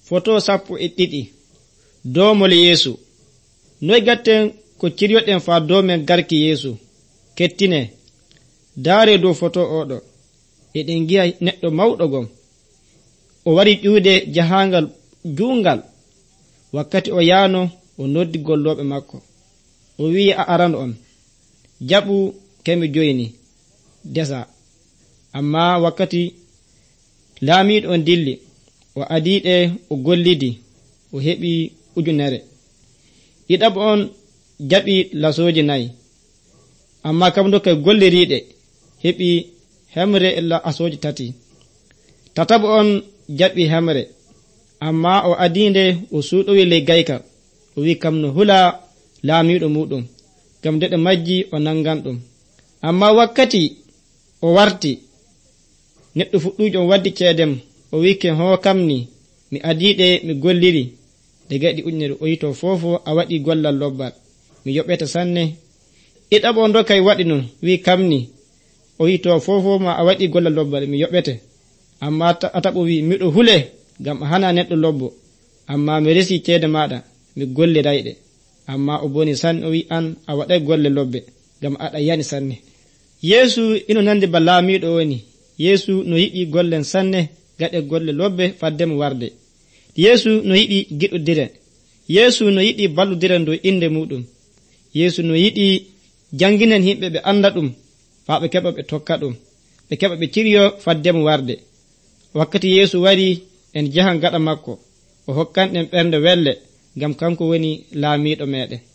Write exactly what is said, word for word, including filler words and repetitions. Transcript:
Foto sappo e ɗiɗi. Domol Yesu. Noy gatten ko ciryoɗen fa domen garki Yesu. Kettine. Daare dow foto oɗo. Eɗen giya neɗɗo mawɗo gon. O wari ƴuude jahangal juungal. Wakkati o yaano o noddi golloɓe makko. O wi a aran on. Jaɓu kemi joyni. Desa. Amma wakkati laamiɗo on dilli. O adiɗe o gollidi. O heɓi ujunere. Ɗiɗaɓo on jaɓi lasoji nayi. Amma kam do kay golliriɗe heɓi hemre e lasoji tati. Tataɓo on jaɓi hemre. Amma o adinde o suuɗowi ley gayka. O wi kam no hula laamiɗo muɗum. Gam deɗe majji o nangan ɗum. Amma wakkati o warti neɗɗo fuɗɗujo on waddi ceedem. O wi ken ho kam ni mi adiɗe mi golliri de gaɗi ujunere. O yito fofo a waɗi gollal lobbal mi yoɓete sanne. Ɗiɗaɓo on do kay waɗi non wi kam ni o yito fofo ma a waɗi gollal lobbal mi yoɓete. Amma ataɓo wi miɗo hule gam a hana neɗɗo lobbo. Amma mi resi ceede maɗa mi gollirayɗe. Amma o boni sanne o wi an a waɗay golle lobbe gam aɗa yani sanne. Yesu ino nandi ba laamiɗo woni. Yesu no yiɗi gollen sanne gaɗe golle lobbe faddemo warde. Yesu no yiɗi giɗodire. Yesu no yiɗi balludire dow inde muɗum. Yesu no yiɗi janginen himɓe ɓe anda ɗum fa ɓe keɓa ɓe tokka ɗum. Ɓe keɓa ɓe ciryo faddemo warde. Wakkati Yesu wari en jahan gaɗa makko. O hokkan ɗen ɓernde welle gam kanko woni laamiɗo meɗen.